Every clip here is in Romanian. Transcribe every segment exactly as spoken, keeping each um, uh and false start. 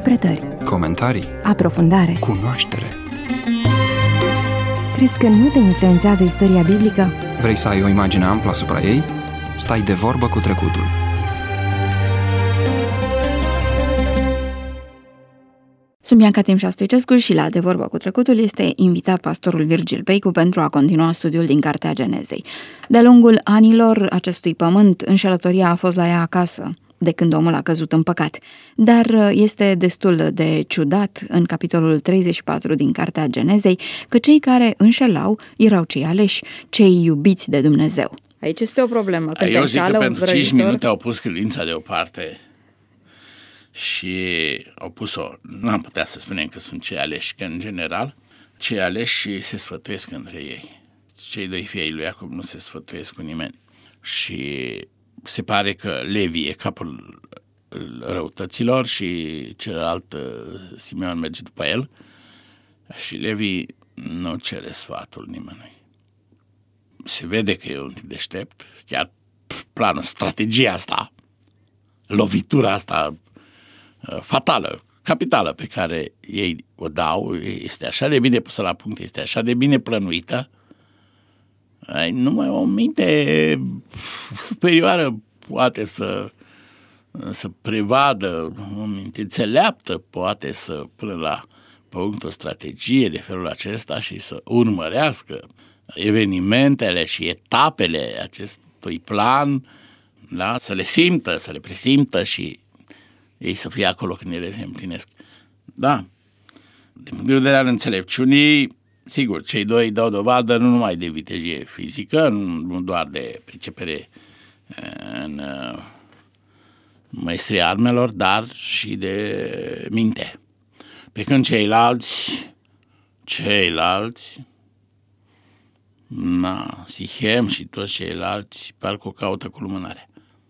Interpretări, comentarii, aprofundare, cunoaștere. Crezi că nu te influențează istoria biblică? Vrei să ai o imagine amplă asupra ei? Stai de vorbă cu trecutul. Sunt Bianca Timșa Stoicescu și la De Vorbă cu Trecutul este invitat pastorul Virgil Peicu pentru a continua studiul din Cartea Genezei. De-a lungul anilor acestui pământ, înșelătoria a fost la ea acasă, de când omul a căzut în păcat. Dar este destul de ciudat în capitolul treizeci și patru din Cartea Genezei că cei care înșelau erau cei aleși, cei iubiți de Dumnezeu. Aici este o problemă. Când Eu zic că pentru cinci vrăjitor... minute au pus credința deoparte și au pus-o, nu am putea să spunem că sunt cei aleși, că în general cei aleși se sfătuiesc între ei. Cei doi fii ai lui Iacob nu se sfătuiesc cu nimeni. Și se pare că Levi e capul răutăților și celălalt Simeon merge după el și Levi nu cere sfatul nimănui. Se vede că e un tip deștept, chiar planul, strategia asta, lovitura asta fatală, capitală pe care ei o dau, este așa de bine pusă la punct, este așa de bine plănuită, numai o minte superioară poate să, să prevadă, o minte înțeleaptă poate să pună la punct o strategie de felul acesta și să urmărească evenimentele și etapele acestui plan, da? Să le simtă, să le presimtă și ei să fie acolo când ele se împlinesc. Da, din punct de vedere al înțelepciunii, sigur, cei doi dau dovadă nu numai de vitejie fizică, nu doar de pricepere în maestria armelor, dar și de minte. Pe când ceilalți, ceilalți, na, Sichem și toți ceilalți parcă o caută cu lumânare.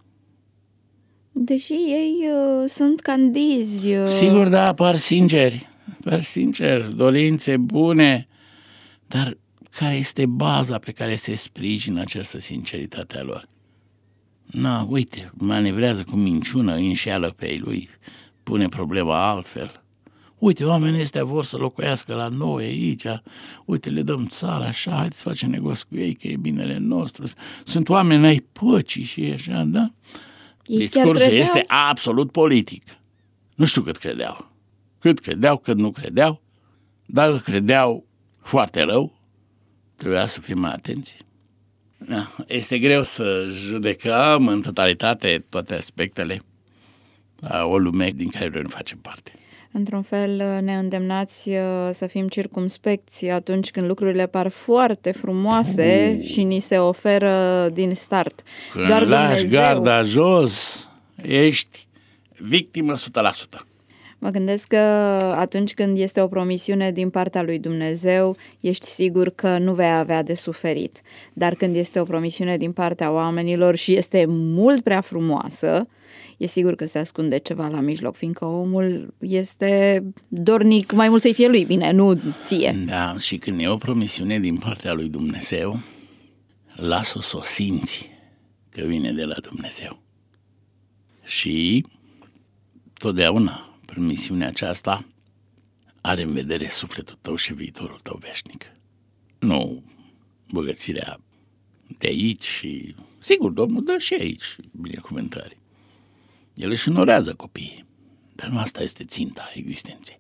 Deși ei uh, sunt candizi. Uh... Sigur, da, par sinceri, par sinceri, dorințe bune, dar care este baza pe care se sprijină această sinceritate a lor? Na, uite, manevrează cu minciună, înșeală pe ei lui, pune problema altfel. Uite, oamenii ăștia vor să locuiască la noi aici, uite, le dăm țara așa, haideți să facem negoți cu ei, că e binele nostru. Sunt oameni ai păcii și așa, da? Discursul este absolut politic. Nu știu cât credeau. Cât credeau, cât nu credeau. Dacă credeau foarte rău, trebuia să fim mai atenți. Da, este greu să judecăm în totalitate toate aspectele a o lume din care noi nu facem parte. Într-un fel ne îndemnați să fim circumspecți atunci când lucrurile par foarte frumoase uh. și ni se oferă din start. Când Doar lași Dumnezeu... garda jos, ești victimă o sută la sută. Mă gândesc că atunci când este o promisiune din partea lui Dumnezeu, ești sigur că nu vei avea de suferit. Dar când este o promisiune din partea oamenilor și este mult prea frumoasă, e sigur că se ascunde ceva la mijloc, fiindcă omul este dornic mai mult să-i fie lui bine, nu ție. Da, și când e o promisiune din partea lui Dumnezeu, lasă-o să o simți că vine de la Dumnezeu. Și totdeauna promisiunea aceasta are în vedere sufletul tău și viitorul tău veșnic. Nu bogățirea de aici și, sigur, Domnul dă și aici binecuvântări. El își înorează copiii, dar nu asta este ținta existenței.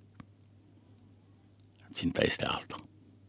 Ținta este alta.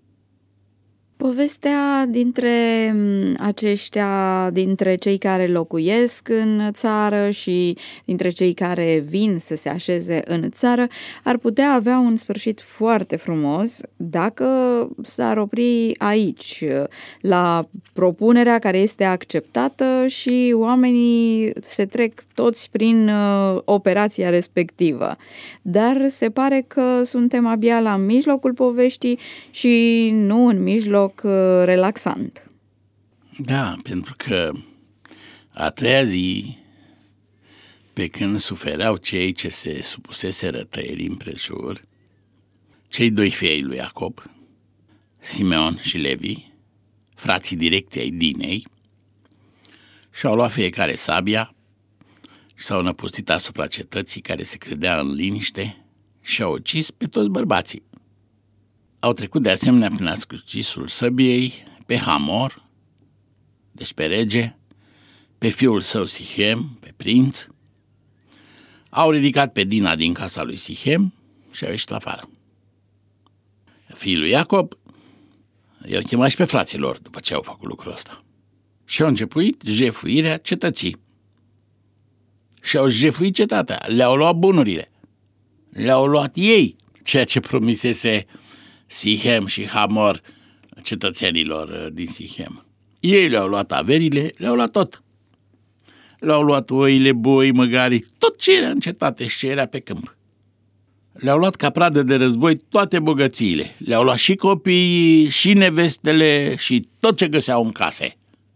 Povestea dintre aceștia, dintre cei care locuiesc în țară și dintre cei care vin să se așeze în țară, ar putea avea un sfârșit foarte frumos dacă s-ar opri aici, la propunerea care este acceptată și oamenii se trec toți prin uh, operația respectivă. Dar se pare că suntem abia la mijlocul poveștii și nu în mijloc relaxant. Da, pentru că a treia zi, pe când sufereau cei ce se supuseseră tăierii împrejur, cei doi fii ai lui Iacob, Simeon și Levi, frații direcției ai Dinei, și-au luat fiecare sabia și s-au năpustit asupra cetății care se credea în liniște și au ucis pe toți bărbații. Au trecut de asemenea prin ascuțisul săbiei pe Hamor, deci pe rege, pe fiul său Sihem, pe prinț. Au ridicat pe Dina din casa lui Sihem și au ieșit afară. Fiii lui Iacob i-au chemat și pe fraților după ce au făcut lucrul ăsta. Și au început jefuirea cetății. Și au jefuit cetatea, le-au luat bunurile, le-au luat ei, ceea ce promisese Sihem și Hamor cetățenilor din Sihem. Ei le-au luat averile, le-au luat tot. Le-au luat oile, boi, măgarii, tot ce era în cetate și ce era pe câmp. Le-au luat ca pradă de război toate bogățiile. Le-au luat și copiii, și nevestele, și tot ce găseau în case.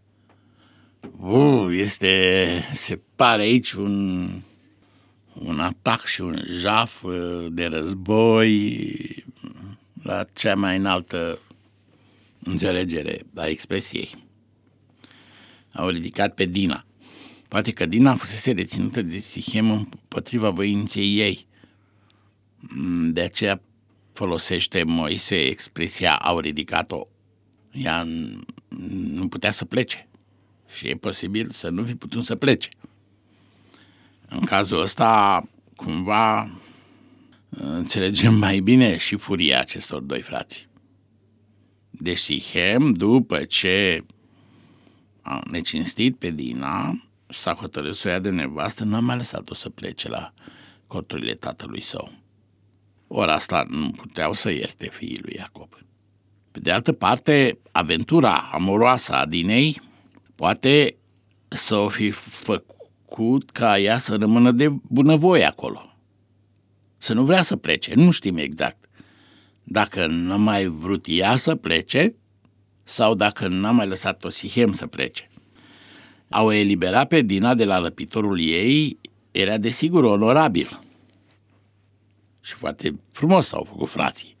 Uh, este, se pare aici un, un atac și un jaf de război la cea mai înaltă înțelegere a expresiei. Au ridicat pe Dina. Poate că Dina fusese reținută de Sihem împotriva voinței ei. De aceea folosește Moise expresia au ridicat-o. Ea nu putea să plece. Și e posibil să nu fi putut să plece. În cazul ăsta, cumva, înțelegem mai bine și furia acestor doi frați. Deci Sihem, după ce a necinstit pe Dina, s-a hotărât să o ia de nevastă, n-a mai lăsat-o să plece la corturile tatălui său. Ori asta nu puteau să ierte fiii lui Iacob. Pe de altă parte, aventura amoroasă a Dinei poate să o fi făcut ca ea să rămână de bunăvoie acolo. Să nu vrea să plece, nu știm exact. Dacă n-a mai vrut ea să plece sau dacă n-a mai lăsat-o Sihem să plece. A o elibera pe Dina de la răpitorul ei era desigur onorabil. Și foarte frumos au făcut frații.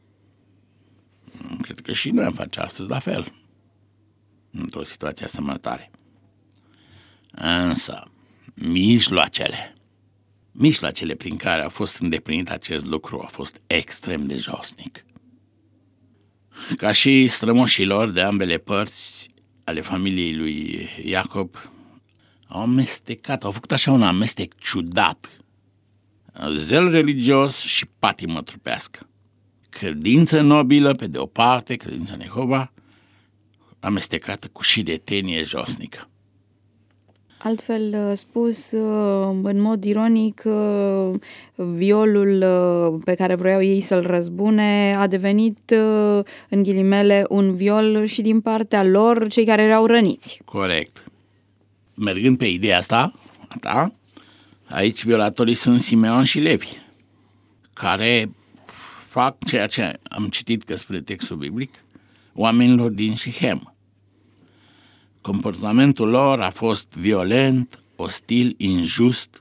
Cred că și noi am face astăzi la fel, într-o situație asemănătoare. Însă, mijloacele, mijloacele prin care a fost îndeplinit acest lucru a fost extrem de josnic. Ca și strămoșilor de ambele părți ale familiei lui Iacob, au amestecat, au făcut așa un amestec ciudat, zel religios și patimă trupească. Credință nobilă pe de o parte, credință în Jehova, amestecată cu șiretenie josnică. Altfel spus, în mod ironic, violul pe care vroiau ei să-l răzbune a devenit, în ghilimele, un viol și din partea lor, cei care erau răniți. Corect. Mergând pe ideea asta, da, aici violatorii sunt Simeon și Levi, care fac ceea ce am citit că spre textul biblic, oamenilor din Sihem. Comportamentul lor a fost violent, ostil, injust.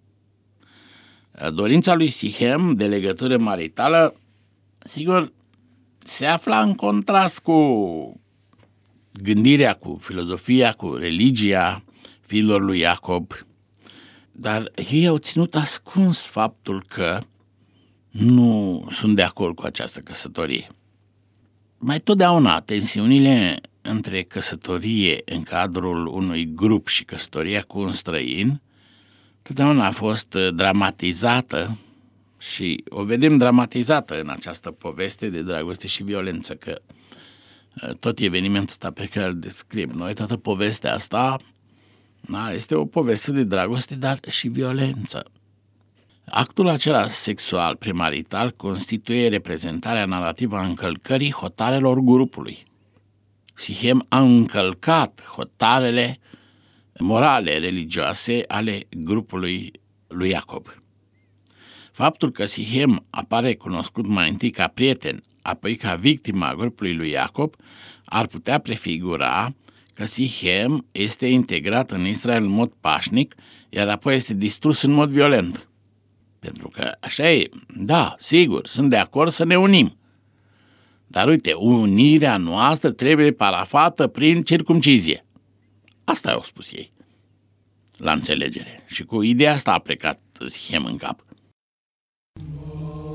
Dorința lui Sihem de legătură maritală, sigur, se afla în contrast cu gândirea, cu filozofia, cu religia fiilor lui Iacob, dar ei au ținut ascuns faptul că nu sunt de acord cu această căsătorie. Mai totdeauna tensiunile între căsătorie în cadrul unui grup și căsătoria cu un străin totdeauna a fost dramatizată și o vedem dramatizată în această poveste de dragoste și violență, că tot evenimentul ăsta pe care îl descriem noi, toată povestea asta, da, este o poveste de dragoste, dar și violență. Actul acela sexual premarital constituie reprezentarea narrativă a încălcării hotarelor grupului. Sihem a încălcat hotarele morale, religioase ale grupului lui Iacob. Faptul că Sihem apare cunoscut mai întâi ca prieten, apoi ca victima a grupului lui Iacob, ar putea prefigura că Sihem este integrat în Israel în mod pașnic, iar apoi este distrus în mod violent. Pentru că așa e, da, sigur, sunt de acord să ne unim. Dar uite, unirea noastră trebuie parafată prin circumcizie. Asta au spus ei la înțelegere. Și cu ideea asta a plecat Sihem în cap.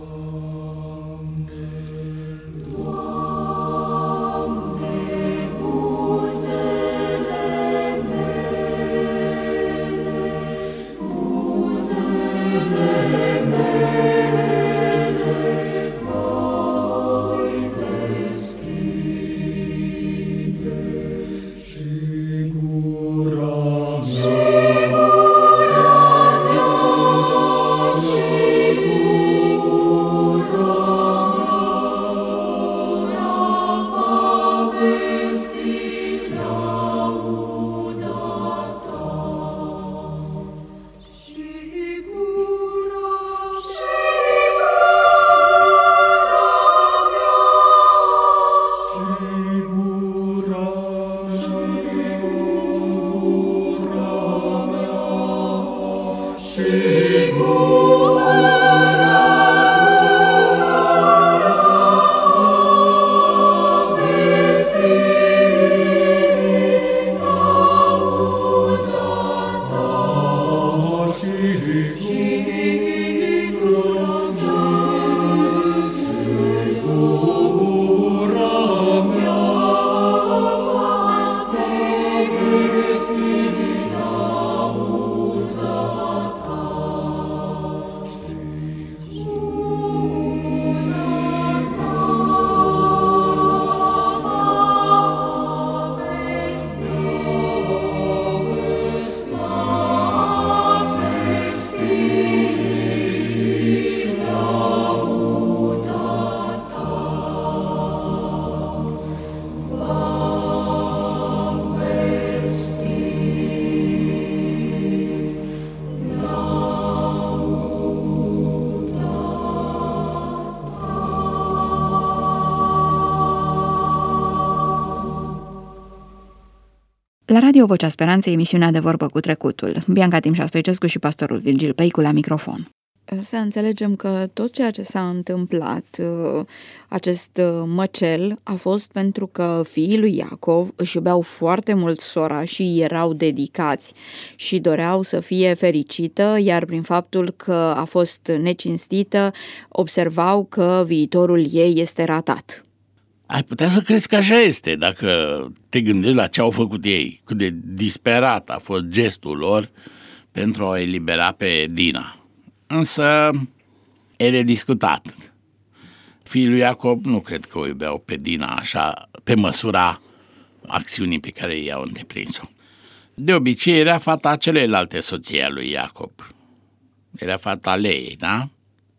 La Radio Vocea Speranței, emisiunea De Vorbă cu Trecutul. Bianca Timșa Stoicescu și pastorul Virgil Păicu la microfon. Să înțelegem că tot ceea ce s-a întâmplat, acest măcel, a fost pentru că fiii lui Iacov își iubeau foarte mult sora și erau dedicați și doreau să fie fericită, iar prin faptul că a fost necinstită, observau că viitorul ei este ratat. Ai putea să crezi că așa este, dacă te gândești la ce au făcut ei, cât de disperat a fost gestul lor pentru a elibera pe Dina. Însă e de discutat. Fiii lui Iacob nu cred că o iubeau pe Dina așa, pe măsura acțiunii pe care i-au întreprins-o. De obicei era fata celelalte soții a lui Iacob. Era fata Leei, da?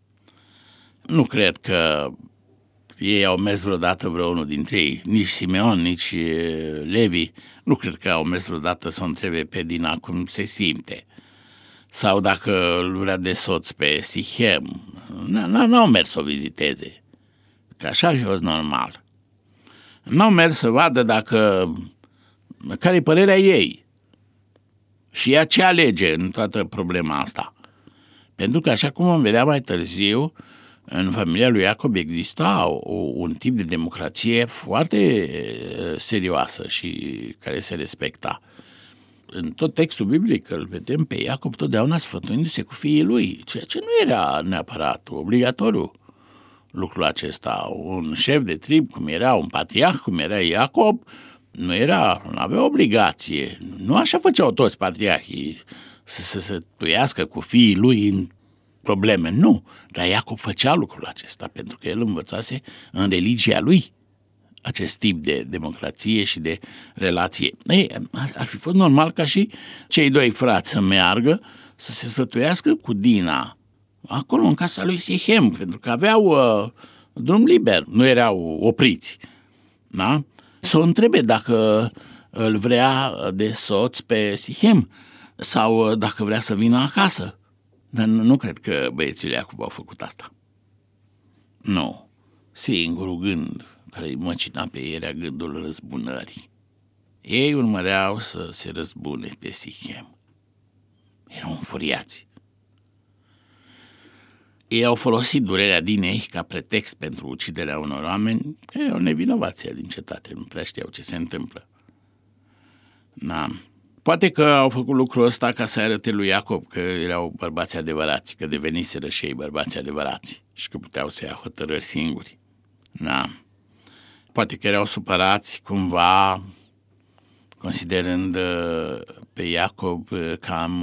Nu cred că ei au mers vreodată vreunul dintre ei, nici Simeon, nici Levi, nu cred că au mers vreodată să o întrebe pe Dina cum se simte. Sau dacă îl vrea de soț pe Sichem, n-au mers să o viziteze, că așa a fost normal. N-au mers să vadă dacă, care-i părerea ei și ea ce alege în toată problema asta. Pentru că, așa cum vom vedea mai târziu, în familia lui Iacob exista o, un tip de democrație foarte serioasă și care se respecta. În tot textul biblic îl vedem pe Iacob totdeauna sfătuindu-se cu fiii lui, ceea ce nu era neapărat obligatoriu lucrul acesta. Un șef de trib, cum era un patriarh, cum era Iacob, nu era, nu avea obligație. Nu așa făceau toți patriarhii, să se sătuiască cu fiii lui în probleme, nu. Dar Iacob făcea lucrul acesta pentru că el învățase în religia lui acest tip de democrație și de relație. Ei, ar fi fost normal ca și cei doi frați să meargă să se sfătuiască cu Dina acolo în casa lui Sichem, pentru că aveau uh, drum liber, nu erau opriți. Da? Să o întrebe dacă îl vrea de soț pe Sichem sau dacă vrea să vină acasă. Dar nu, nu cred că băieții Iacob au făcut asta. Nu. Singurul gând care îi măcina pe ei era gândul răzbunării. Ei urmăreau să se răzbune pe Sichem. Erau înfuriați. Ei au folosit durerea Dinei ca pretext pentru uciderea unor oameni care erau nevinovați din cetate, nu prea știau ce se întâmplă. Da. Poate că au făcut lucrul ăsta ca să arate lui Iacob că erau bărbați adevărați, că deveniseră și ei bărbați adevărați și că puteau să ia hotărâri singuri. Da. Poate că erau supărați cumva, considerând pe Iacob cam,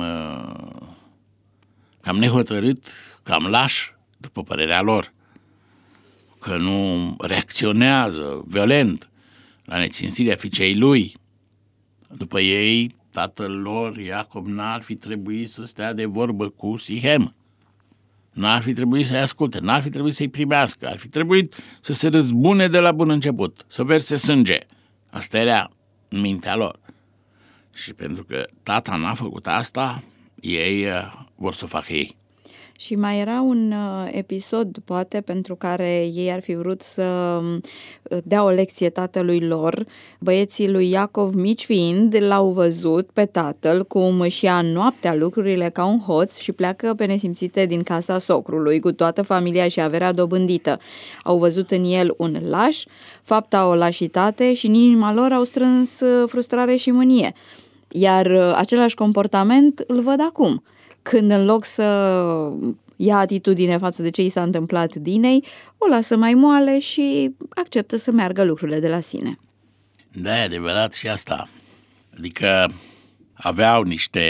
cam nehotărât, cam laș, după părerea lor, că nu reacționează violent la necinstirea fiicei lui. După ei, tatăl lor, Iacov, n-ar fi trebuit să stea de vorbă cu Sichem. N-ar fi trebuit să-i asculte, n-ar fi trebuit să-i primească, ar fi trebuit să se răzbune de la bun început, să verse sânge. Asta era în mintea lor. Și pentru că tata n-a făcut asta, ei uh, vor să o facă ei. Și mai era un uh, episod, poate, pentru care ei ar fi vrut să uh, dea o lecție tatălui lor. Băieții lui Iacov, mici fiind, l-au văzut pe tatăl cum își ia noaptea lucrurile ca un hoț și pleacă pe nesimțite din casa socrului cu toată familia și averea dobândită. Au văzut în el un laș, fapta o lașitate și în inima lor au strâns uh, frustrare și mânie. Iar uh, același comportament îl văd acum, când în loc să ia atitudine față de ce i s-a întâmplat Dinei, o lasă mai moale și acceptă să meargă lucrurile de la sine. Da, e adevărat și asta. Adică aveau niște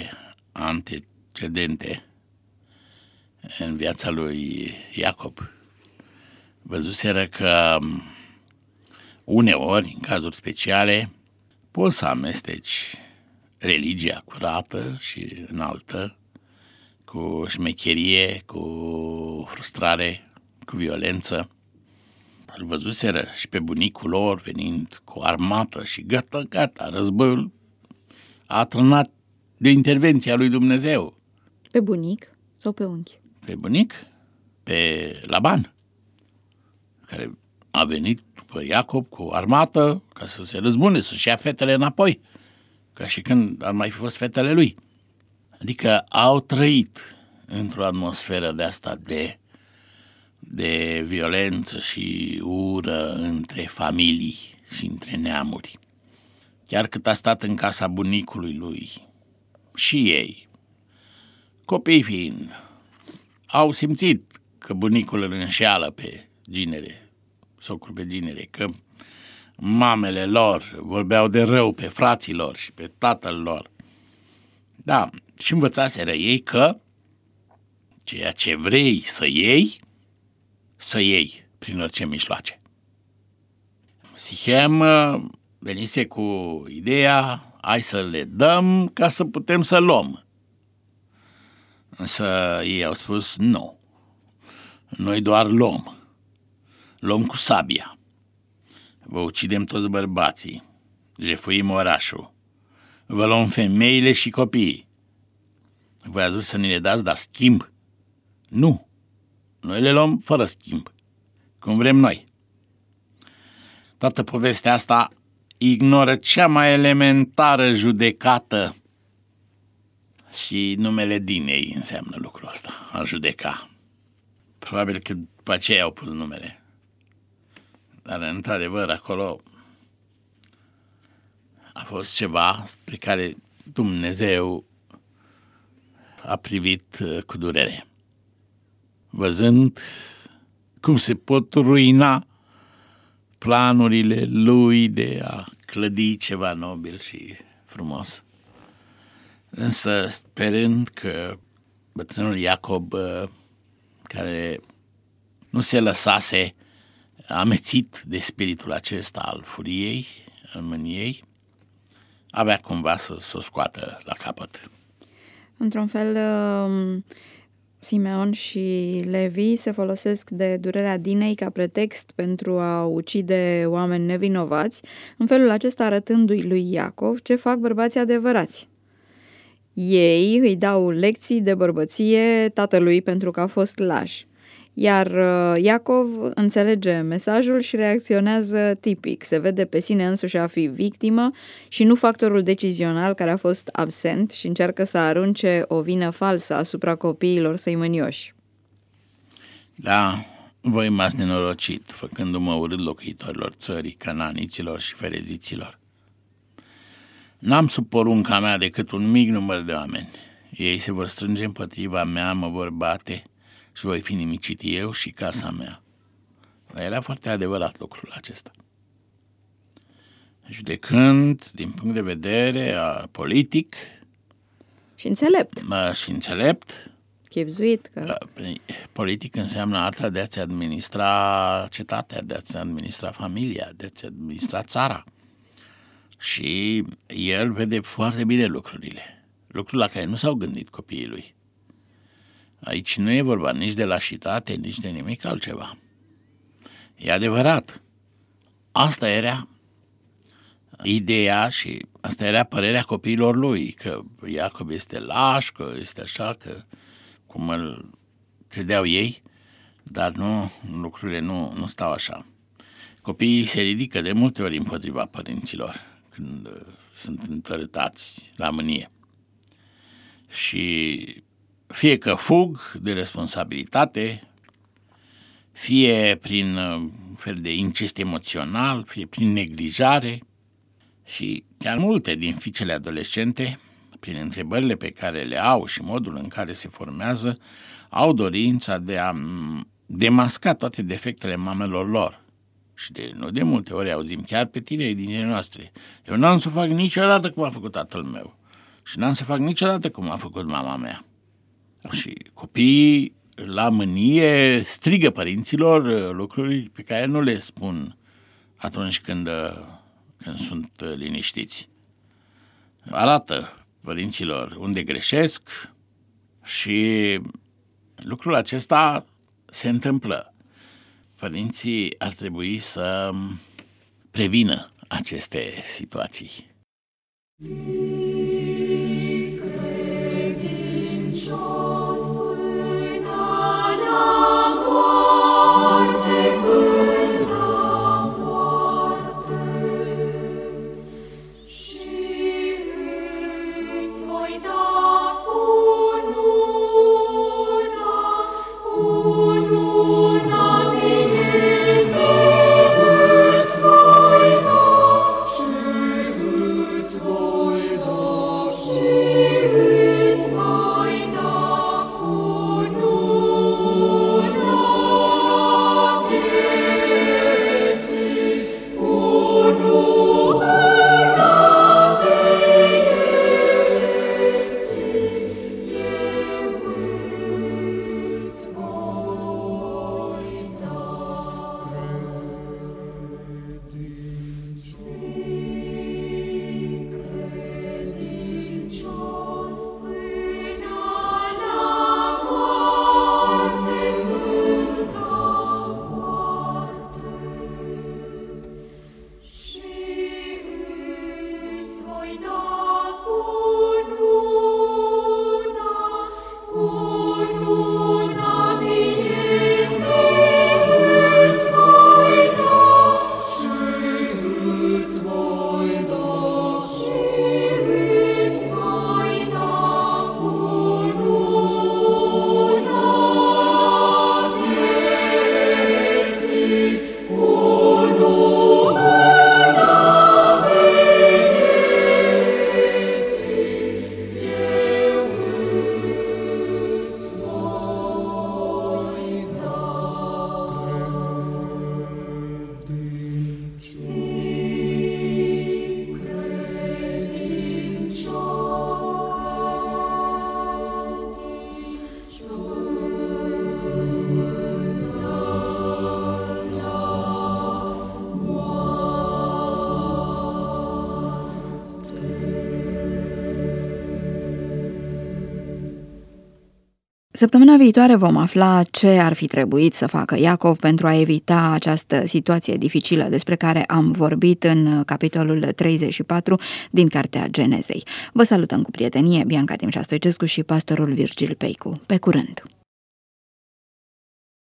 antecedente în viața lui Iacob. Văzuseră că uneori, în cazuri speciale, poți să amesteci religia curată și înaltă cu șmecherie, cu frustrare, cu violență. Îl văzuseră și pe bunicul lor venind cu armată și gata, gata, războiul a atârnat de intervenția lui Dumnezeu. Pe bunic sau pe unchi? Pe bunic, pe Laban, care a venit după Iacob cu armată ca să se răzbune, să-și ia fetele înapoi, ca și când ar mai fi fost fetele lui. Adică au trăit într-o atmosferă de asta de, de violență și ură între familii și între neamuri. Chiar cât a stat în casa bunicului lui, și ei, copiii fiind, au simțit că bunicul îl înșeală pe ginere, socrul pe ginere, că mamele lor vorbeau de rău pe frații lor și pe tatăl lor. Da, și învățaseră ei că ceea ce vrei să iei, să iei prin orice mijloace. Sichem venise cu ideea, hai să le dăm ca să putem să luăm. Însă ei au spus, nu, noi doar luăm, luăm cu sabia. Vă ucidem toți bărbații, jefuim orașul, vă luăm femeile și copiii. Voi ați vrut să ne le dați, dar schimb? Nu, noi le luăm fără schimb, cum vrem noi. Toată povestea asta ignoră cea mai elementară judecată și numele Dinei înseamnă lucrul ăsta, a judeca. Probabil că după aceea au pus numele. Dar, într-adevăr, acolo a fost ceva spre care Dumnezeu a privit cu durere, văzând cum se pot ruina planurile lui de a clădi ceva nobil și frumos. Însă, sperând că bătrânul Iacob, care nu se lăsase amețit de spiritul acesta al furiei, al mâniei, avea cumva să, să o scoată la capăt. Într-un fel, Simeon și Levi se folosesc de durerea Dinei ca pretext pentru a ucide oameni nevinovați, în felul acesta arătându-i lui Iacov ce fac bărbații adevărați. Ei îi dau lecții de bărbăție tatălui pentru că a fost laș. Iar Iacov înțelege mesajul și reacționează tipic. Se vede pe sine însuși a fi victimă și nu factorul decizional care a fost absent și încearcă să arunce o vină falsă asupra copiilor săi mânioși. Da, voi m-ați nenorocit, făcându-mă urât locuitorilor țării, cananiților și fereziților. N-am sub porunca mea decât un mic număr de oameni. Ei se vor strânge împotriva mea, mă vor bate și voi fi nimicit eu și casa mea. Dar era foarte adevărat lucrul acesta. Judecând din punct de vedere politic și înțelept. Și înțelept. Chipzuit că... Politic înseamnă arta de a-ți administra cetatea, de a-ți administra familia, de a-ți administra țara. și el vede foarte bine lucrurile, lucruri la care nu s-au gândit copiii lui. Aici nu e vorba nici de lașitate, nici de nimic altceva. E adevărat, asta era ideea și asta era părerea copiilor lui, că Iacov este laș, că este așa, că cum îl credeau ei, dar nu, lucrurile nu, nu stau așa. Copiii se ridică de multe ori împotriva părinților când uh, sunt întărâtați la mânie. Și fie că fug de responsabilitate, fie prin uh, fel de incest emoțional, fie prin neglijare, și chiar multe din fiicele adolescente, prin întrebările pe care le au și modul în care se formează, au dorința de a demasca toate defectele mamelor lor. Și de, nu de multe ori auzim chiar pe tinerii din zilele noastre: eu n-am să fac niciodată cum a făcut tatăl meu și n-am să fac niciodată cum a făcut mama mea. Și copiii la mânie strigă părinților lucruri pe care nu le spun atunci când, când sunt liniștiți. Arată părinților unde greșesc și lucrul acesta se întâmplă. Părinții ar trebui să prevină aceste situații. Săptămâna viitoare vom afla ce ar fi trebuit să facă Iacov pentru a evita această situație dificilă despre care am vorbit în capitolul treizeci și patru din Cartea Genezei. Vă salutăm cu prietenie Bianca Timșa Stoicescu și pastorul Virgil Peicu. Pe curând!